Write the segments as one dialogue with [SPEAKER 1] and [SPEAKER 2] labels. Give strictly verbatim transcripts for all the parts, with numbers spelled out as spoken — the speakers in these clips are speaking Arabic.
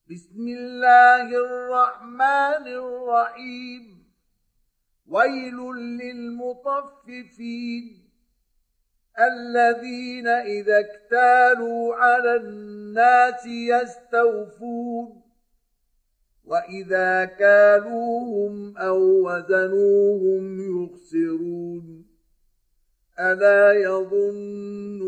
[SPEAKER 1] بسم الله الرحمن الرحيم. ويل للمطففين الذين إذا اكتالوا على الناس يستوفون وإذا كالوهم أو وزنوهم يخسرون ألا يظن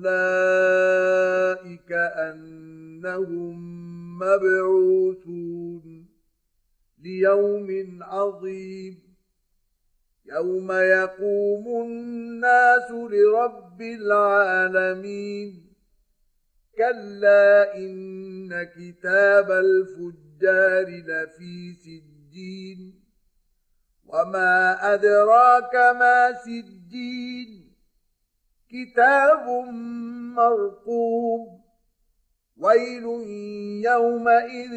[SPEAKER 1] أولئك أنهم مبعوثون ليوم عظيم يوم يقوم الناس لرب العالمين. كلا إن كتاب الفجار لفي سجين وما أدراك ما سجين كتاب مرقوم. ويل يومئذ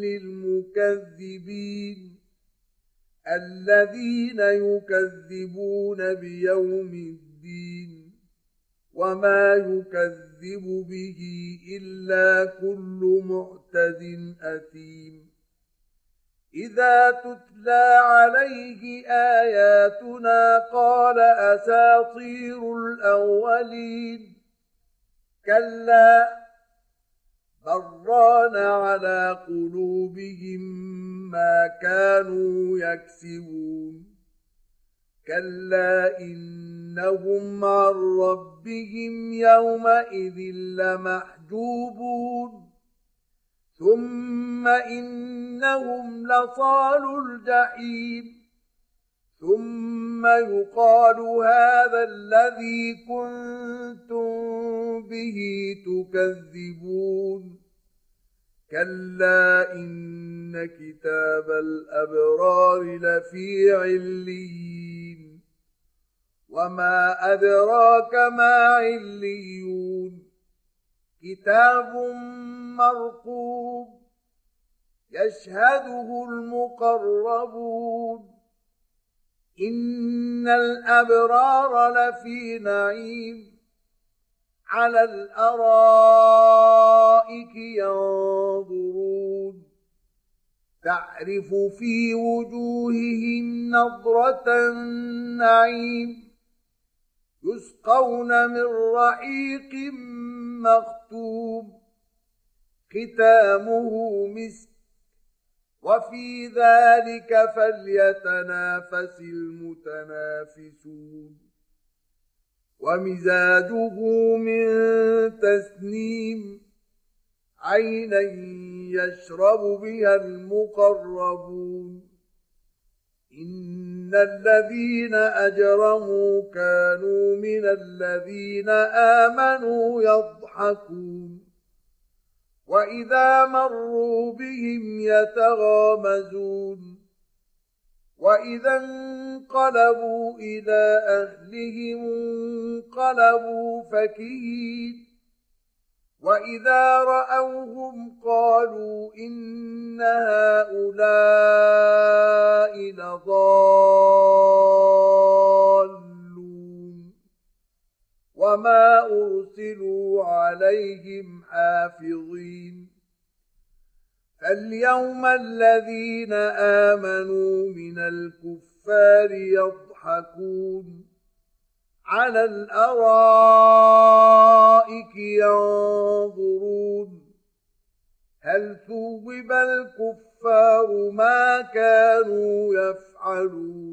[SPEAKER 1] للمكذبين الذين يكذبون بيوم الدين وما يكذب به إلا كل معتد أثيم. إذا تتلى عليه آياتنا قال أساطير الأولين كلا بران على قلوبهم ما كانوا يكسبون. كلا إنهم عن ربهم يومئذ لمحجوبون ثم إنهم لصالو الجحيم ثم يقال هذا الذي كنتم به تكذبون. كلا إن كتاب الأبرار لفي عليين وما أدراك ما عليون كتاب مرقوم يشهده المقربون. إن الأبرار لفي نعيم على الأرائك ينظرون تعرف في وجوههم نضرة النعيم يسقون من رحيق مختوم ختامه مسك وفي ذلك فليتنافس المتنافسون. ومزاجه من تسنيم عينا يشرب بها المقربون. إن الذين أجرموا كانوا من الذين آمنوا يضحكون وإذا مروا بهم يتغامزون وإذا انقلبوا إلى أهلهم انقلبوا فكهين وإذا رأوهم قالوا إن هؤلاء لضالون وما أرسلوا عليهم حافظين. فاليوم الذين آمنوا من الكفار يضحكون على الأرائك ينظرون هل ثوب الكفار ما كانوا يفعلون.